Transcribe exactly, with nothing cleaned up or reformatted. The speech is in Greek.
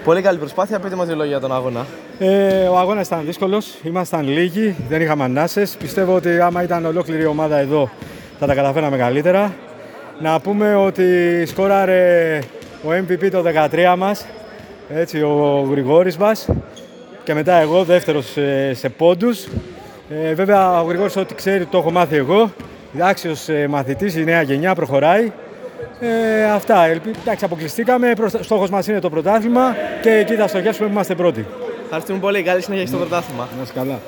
Πολύ καλή προσπάθεια. Πείτε μας δύο λόγια για τον αγώνα. Ε, ο αγώνας ήταν δύσκολος. Ήμασταν λίγοι, δεν είχαμε ανάσες. Πιστεύω ότι άμα ήταν ολόκληρη η ομάδα εδώ θα τα καταφέραμε καλύτερα. Να πούμε ότι σκόραρε ο εμ βι πι το δεκατρία μας, έτσι, ο Γρηγόρης μας, και μετά εγώ δεύτερος σε, σε πόντους. Ε, βέβαια ο Γρηγόρης ό,τι ξέρει το έχω μάθει εγώ. Άξιος ε, μαθητής, η νέα γενιά προχωράει. Ε, αυτά. Εντάξει, αποκλειστήκαμε. Στόχος μας είναι το πρωτάθλημα και εκεί θα στοχεύσουμε που είμαστε πρώτοι. Ευχαριστούμε πολύ. Καλή συνέχεια στο πρωτάθλημα. Να είσαι καλά.